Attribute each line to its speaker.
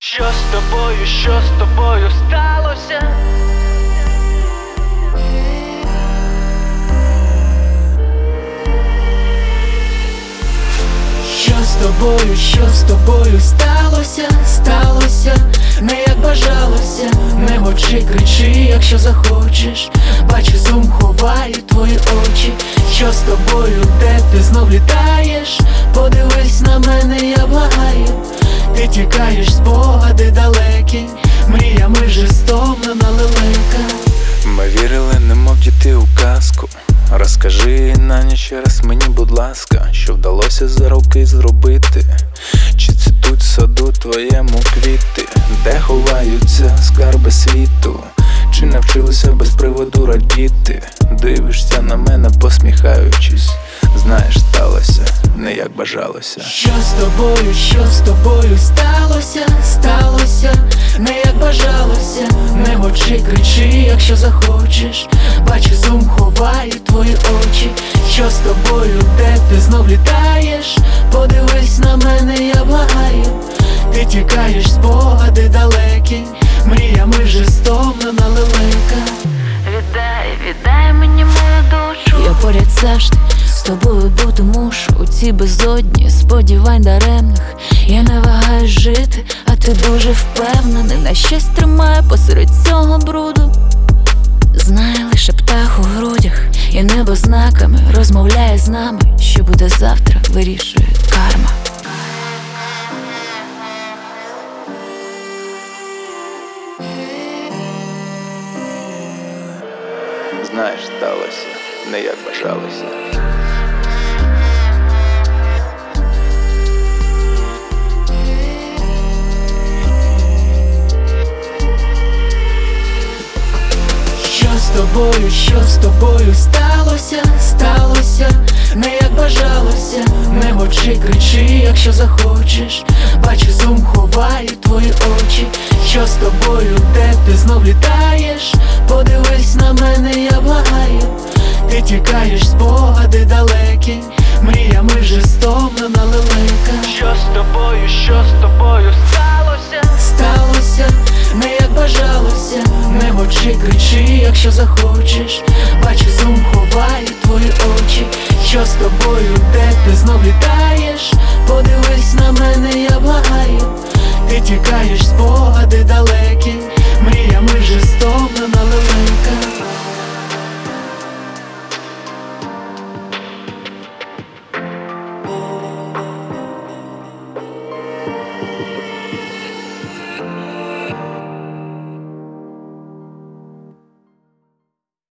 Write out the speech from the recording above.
Speaker 1: Що з тобою сталося? Що з тобою сталося? Не як бажалося, не мовчи, кричи, якщо захочеш. Бачу, сум ховає твої очі. Що з тобою, де ти знов літаєш? Подивись на мене, я благаю. Ти тікаєш, спогади далекі, мріями жестовно на лелека.
Speaker 2: Ми вірили, немов діти у казку. Розкажи на ніч раз мені, будь ласка, що вдалося за роки зробити. Чи цвітуть в саду твоєму квіти, де ховаються скарби світу? Чи навчилися без приводу радіти? Дивишся на мене, посміхаючись. Знаєш, сталося не як бажалося.
Speaker 1: Що з тобою сталося? Не як бажалося, не мовчи, кричи, якщо захочеш. Бачу, сум ховає твої очі. Що з тобою, де ти знов літаєш? Подивись на мене, я благаю. Ти тікаєш, спогади далекі, мріями жестовно на лелека.
Speaker 3: Віддай мені мою душу. Я поряд завжди з тобою бути мушу. У цій безодні сподівань даремних. Я не вагаюсь жити, а ти дуже впевнений. На щось тримає посеред цього бруду. Знає лише птах у грудях, і небо знаками розмовляє з нами. Що буде завтра, вирішує карма.
Speaker 2: Знаєш, сталося не як бажалося.
Speaker 1: Що з тобою сталося? Не як бажалося, не мовчи, кричи, якщо захочеш. Бачу, сум ховає твої очі. Що з тобою, де ти знов літаєш? Подивись на мене, я благаю. Ти тікаєш, спогади далекі, мріями жестовно на лелека. Що з тобою сталося? Не як бажалося, не мовчи, кричи, якщо захочеш. Бачу, сум ховає твої очі. Що з тобою, де ти знов літаєш? Подивись на мене, я благаю. Ти тікаєш, спогади далекі, мріями жестовно на лелека.